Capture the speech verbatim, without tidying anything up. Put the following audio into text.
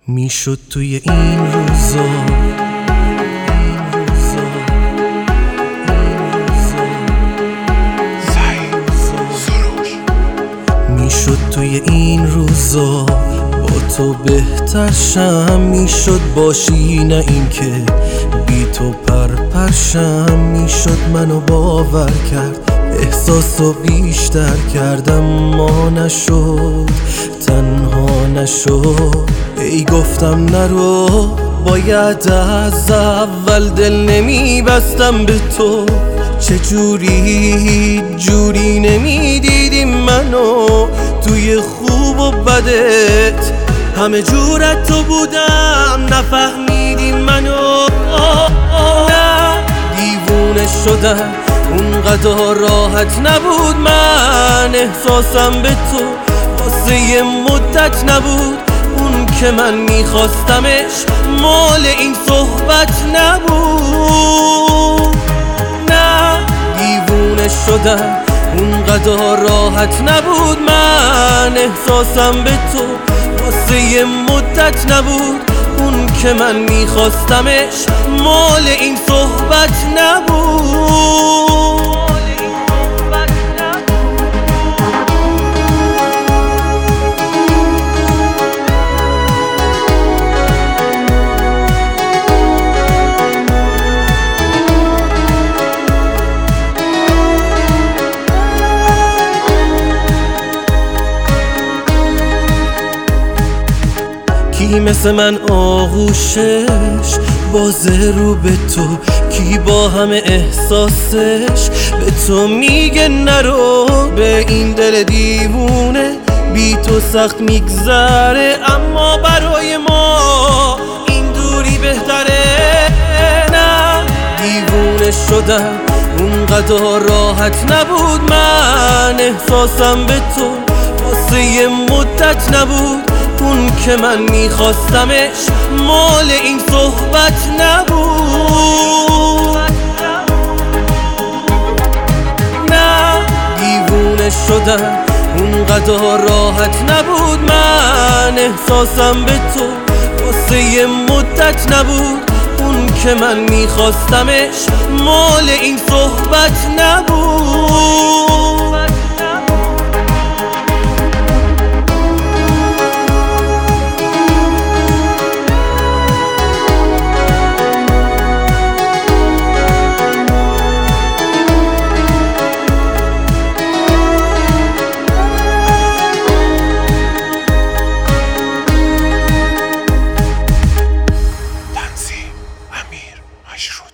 میشد توی این روزا این روزا این روزا میشد توی این روزا با تو بهتر شم، میشد باشی نه این که بی تو پرپرشم. میشد منو باور کرد، احساسو بیشتر کردم، ما نشد تنها نشد. ای گفتم نرو، باید از اول دل نمی بستم به تو. چجوری جوری نمی دیدی منو توی خوب و بدت، همه جورت تو بودم نفهمیدی منو. نه دیوونه شدم، اونقدر راحت نبود من احساسم به تو. واسه یه مدت نبود اون که من میخواستمش، مال این صحبت نبود. نه دیوونه شدم، اونقدر راحت نبود من احساسم به تو. واسه یه مدت نبود اون که من میخواستمش، مال این صحبت نبود. کی مثل من آغوشش بازه رو به تو، کی با همه احساسش به تو میگه نرو. به این دل دیوونه بی تو سخت میگذره، اما برای ما این دوری بهتره. نه دیوونه شدم، اونقدر راحت نبود من احساسم به تو. واسه یه مدت نبود اون که من میخواستمش، مال این صحبت نبود. نه دیوونه شدم، اونقدر راحت نبود من احساسم به تو. واسه یه مدت نبود اون که من میخواستمش، مال این صحبت نبود. امیر مشروط.